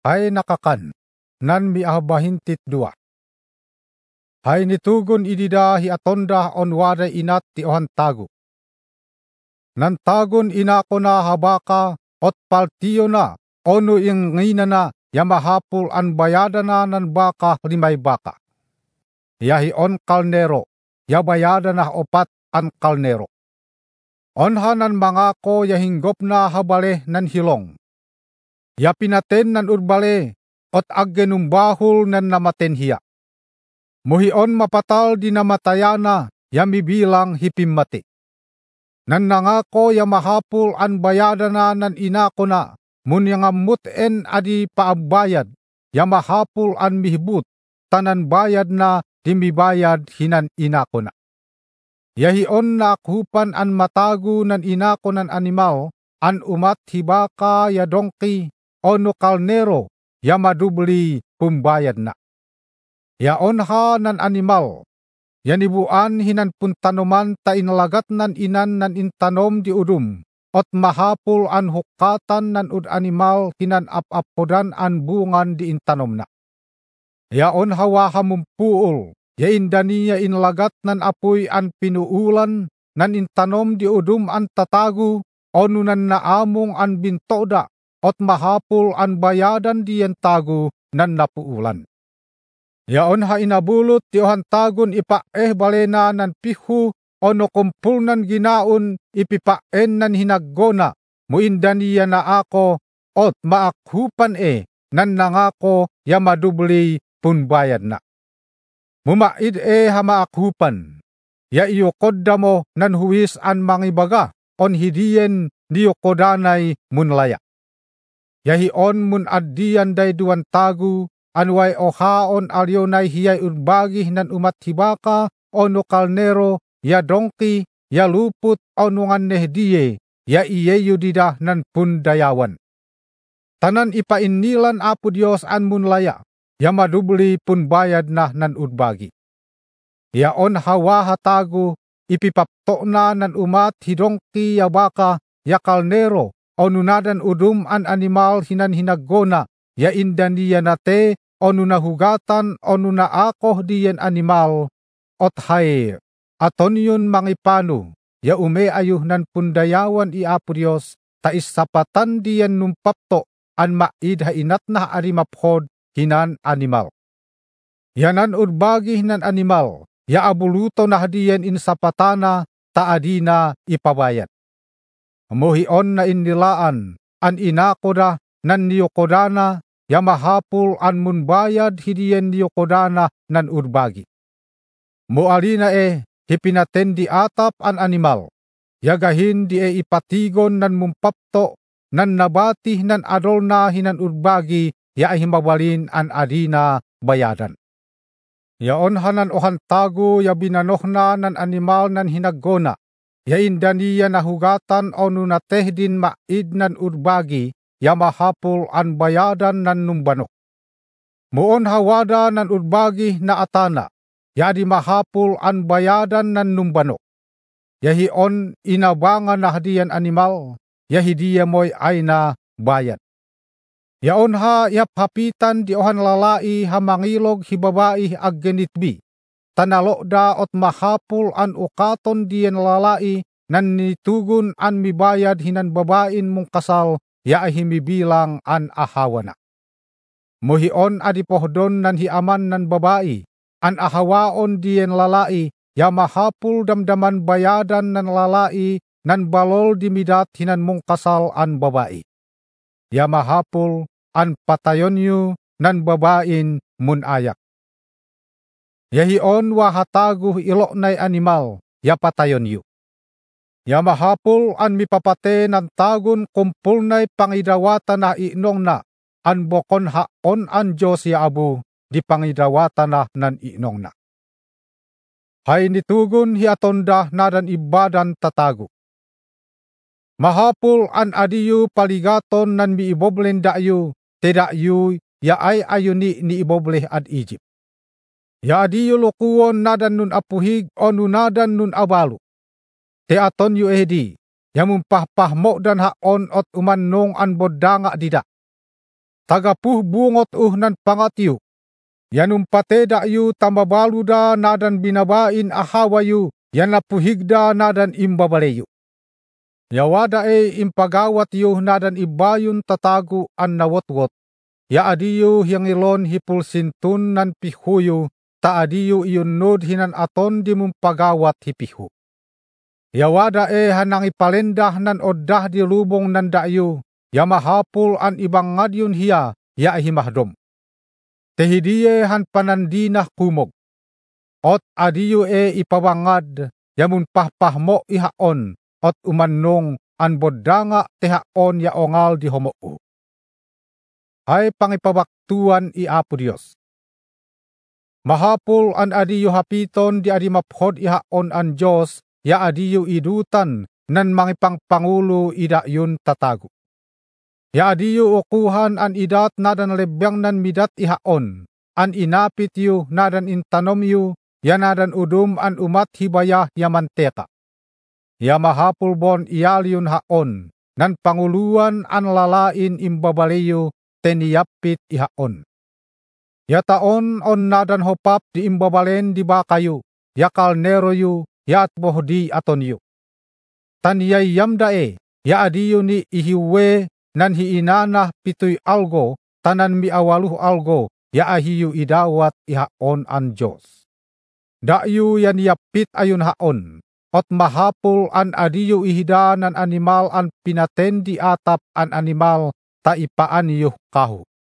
hay nakakan, nan miabahintit dua. Hay nitugon idida hi atonda on waday inat ti ohan tago. Nan tagon inako na habaka ot paltiyo na ono ing ngina na yamahapul an bayadana nan baka limay baka. Yahi on kalnero, yabayadana opat an kalnero. Onhanan mangako yahinggop na habale nan hilong. Ya pinaten nan urbale, ot aggenumbahul nan namaten hiya. Muhion mapatal di namatayana, yamibilang hipimati. Nan nangako ya mahapul an bayadana nan inako na, munyangamuten adi paabbayad, ya mahapul an mihibut, tanan bayad na dimibayad hinan inako na. Yahion na akhupan an matagu nan inako nan animal, an umat hibaka ya dongki, ono kalnero, ya madubli pumbayad na. Ya onha nan animal, yanibuan hinan puntanoman ta inalagat nan inan nan intanom di udum, ot mahapul an hukatan nan ud animal hinan apodan an bungan di intanom na. Ya onha wahamumpuul, ya indaniya inlagat nan apoy an pinuulan, nan intanom di udum an tatagu, ono nan naamong an bintoda, ot mahapul an bayadan di yan tagu nan napuulan. Yaon ha inabulot di ohan tagun ipaeh balena nan pihu, ono kumpul nan ginaon ipipaen nan hinaggona, muindaniya na ako, ot maakhupan nan nangako ya madubli punbayad na. Mumaid hamaakhupan, ya iyukodda mo nan huwis an mangibaga, on hidiyen niyukodanay munlaya. Yahion mun addiyan day duwan tagu, anway ohaon alyonay hiyay urbagi nan umat hibaka, ono kalnero, ya dongki, ya luput, ono ngan nehdiye, ya iyeyo dida nan pundayawan. Tanan ipainilan apo Diyos an munlaya, ya madubli pun bayad na nan urbagi. Yaon hawa hatago, ipipapto na nan umat hidongki ya baka, ya kalnero, ono nadan udum an animal hinan hinaggona, ya indaniya nate, ono nahugatan, ono na akoh diyan animal, ot hay, aton yun mangipano, ya umeayuh nan pundayawan iapo Diyos, ta isapatan diyan numpapto, an maid ha inat na arimaphod, hinan animal. Yanan urbagi hinan animal, ya abuluto na hadiyan insapatana, taadina ipabayad. Muhion na inilaan, an inakoda nan niyukodana, ya mahapul an munbayad hidiyan niyukodana nan urbagi. Mualina hipinaten di atap an animal, yagahin di ipatigon nan mumpapto, nan nabatih nan adol na hinan urbagi, ya himabalin an adina bayadan. Yaon hanan ohan tago ya binanoh na nan animal nan hinaggona, ya indaniya nahugatan ono na tehdin maid nan urbagi, ya mahapul an bayadan nan numbanok. Muon hawada nan urbagi na atana, ya di mahapul an bayadan nan numbanok. Yahion inabangan na hadiyan animal, yahidiya moy ay na bayad. Yaon ha yap hapitan di ohan lalai hamangilog hibabai aggenitbi. Tanalokda ot mahapul an ukaton diyan lalai nan nitugun an mibayad hinan babain mong kasal ya himibilang an ahawana. Muhion adipohdon nan hiaman nan babai, an ahawaon diyan lalai, ya mahapul damdaman bayadan nan lalai nan balol dimidat hinan mong kasal an babai. Ya mahapul an patayonyo nan babain mun ayak. Yahion wahataguh iloknay animal, ya patayonyo. Ya mahapul an mipapate nan tagun kumpulnay pangidawatan na inong na, an bokon haon an Diyos ya abu, di pangidawatan na nan inong na. Hay nitugun hiatonda nadan ibadan tatago. Mahapul an adiyu paligaton nan miiboblen dayu, tedayu ya ay ayuni ni ibobleh ad Egypt. Ya adiyu lukuon nadan nun apuhig o nunadan nun abalu. Te aton yu edi, ya mumpahpahmo dan haon ot umannong an bodanga dida. tagapuh bungot nan pangatiyo. Yanumpate dayu tambabaluda nadan binabain ahawayu yanapuhigda nadan imbabaleyo. Yawada impagawat yu nadan ibayun tatagu an nawotwot. Ya adiyu hiyangilon hipulsintun nan pihuyo ta adiyu iyunod hinan aton di mumpagawat hipihu. Yawada hanang ipalendah nan oddah di lubong nan dayu. Ya mahapul an ibangadyun hiya ya himahdom. Tehidiye han panandinah kumog. Ot adiyu ipawangad yamun pahpahmo ihaon. Ot umannong an bodanga tehaon ya ongal di homoo. Hay pangipabaktuan Apo Dios. Mahapul an adiyu hapiton di adimaphod ihaon an Diyos ya adiyu idutan nan mangipangpangulo idayun tatago. Ya adiyu ukuhan an idat nadan lebyang nan midat ihaon. An inapit yu nadan intanom yu ya nadan udum an umat hibaya ya manteka. Ya mahapul bon iyaliyun haon nan panguluan an lalain imbabaleyo teniyapit ihaon. Ya taon on nadan hopap di imbabalen di bakayo ya kalnero yu ya atbohdi aton yu. Taniyay yamdae ya adiyo ni ihiwe nan hiinanah pitoy algo tanan miawaluh algo ya ahiyu idawat ihaon an Diyos. Dayu yan yapit ayun haon. Ot mahapul an adiyu ihida nan animal an pinaten di atap an animal taipaan yuh kahu.